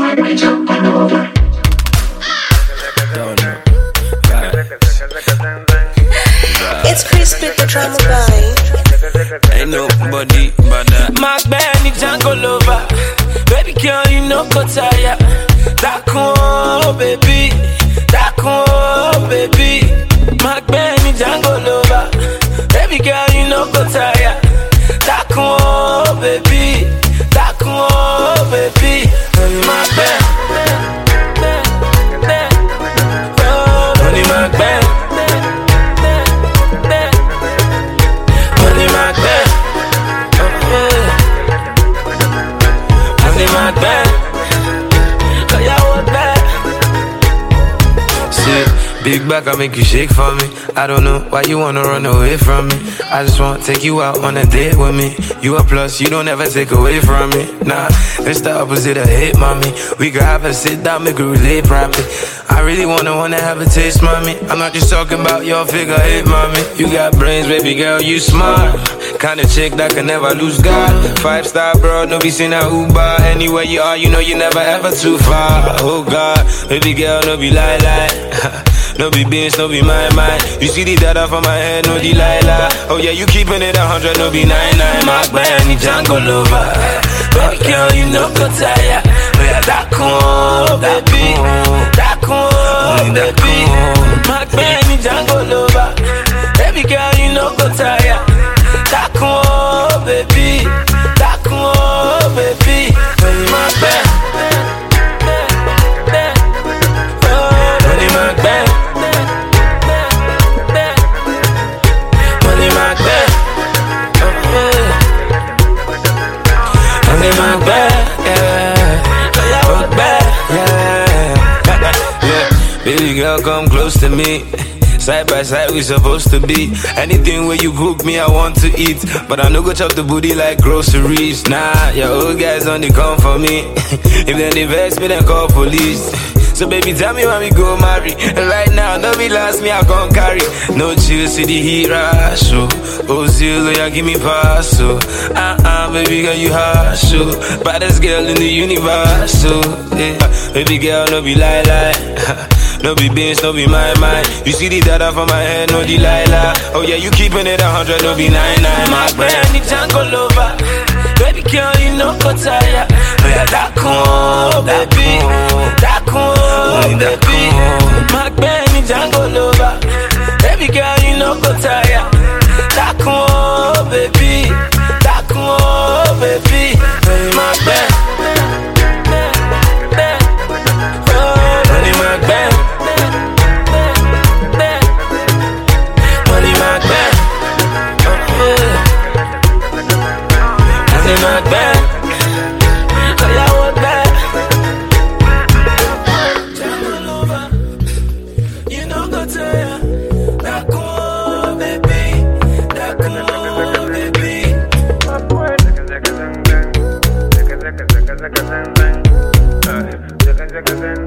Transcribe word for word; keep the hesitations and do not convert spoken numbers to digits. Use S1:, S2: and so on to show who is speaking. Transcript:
S1: It's Chris with the drama guy.
S2: Ain't nobody but that. Mark Benny Django lover. Baby girl, you know go tire. That cool, baby. That cool, baby. Mark Benny Django lover. Baby girl, you know go tire. That cool, baby. That cool, baby. Mark Benny. Money Mark Benny. Big back, I make you shake for me. I don't know why you wanna run away from me. I just wanna take you out on a date with me. You a plus, you don't ever take away from me. Nah, it's the opposite of hate, mommy. We could have a sit down, make it relate properly. I really wanna wanna have a taste, mommy. I'm not just talking about your figure eight, mommy. You got brains, baby girl, you smart. Kinda chick that can never lose God. Five star bro, no be seen a Uber. Anywhere you are, you know you never ever too far. Oh God, baby girl, no be lie lie. No be beans, no be my mind. You see the data from my head, no Delilah. Oh yeah, you keeping it a hundred, no be nine nine. Mark Benny Django lover. Baby girl, you know go tire. Oh yeah, that cool, baby. That cool, baby. Mark Benny Django lover. Baby girl, you know go tire. That cool, baby. That cool, baby. Mark Benny. Money Mark Benny. My bad, yeah. Oh, bad, yeah. Yeah. Baby girl, come close to me. Side by side, we supposed to be. Anything where you cook me, I want to eat. But I no go chop the booty like groceries. Nah, your old guys only come for me. If they invest me, then call police. So baby, tell me when we go marry. And right now, no be last me, I can't carry. No chill, see the heat rush. Oh, oh zero, yeah, give me pass. So, uh-uh, baby girl, you hot. So, baddest girl in the universe. So, yeah, baby girl, no be lie lie. No be beans, no be my mind. You see the data from my head, no Delilah. Oh yeah, you keeping it a hundred, no be nine nine. Mark Benny Django lover. Baby girl, you know go tire. Oh yeah, that cool, baby. That cool, baby. Mark Benny Django lover. Baby girl, you know go tire. That cool, baby. That cool, baby. Mark Benny. Money Mark Benny. My bad, cause I was bad. Jungle over, you know go tell ya. That cool, baby. That cool, baby. My boy.